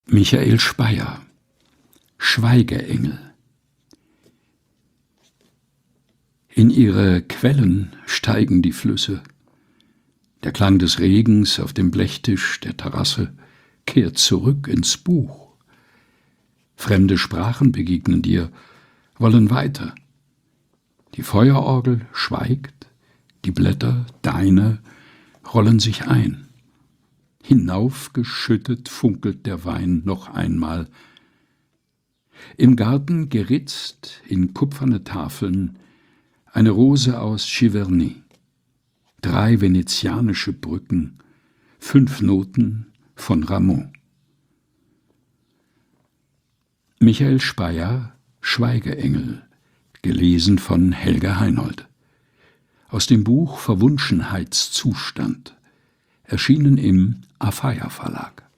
Michael Speyer, Schweigeengel. In ihre Quellen steigen die Flüsse. Der Klang des Regens auf dem Blechtisch der Terrasse kehrt zurück ins Buch. Fremde Sprachen begegnen dir, wollen weiter. Die Feuerorgel schweigt, die Blätter, deine, rollen sich ein. Hinaufgeschüttet funkelt der Wein noch einmal. Im Garten geritzt in kupferne Tafeln eine Rose aus Giverny, 3 venezianische Brücken, 5 Noten von Rameau. Michael Speyer, Schweigeengel, gelesen von Helga Heinold. Aus dem Buch Verwunschenheitszustand, erschienen im Afeier Verlag.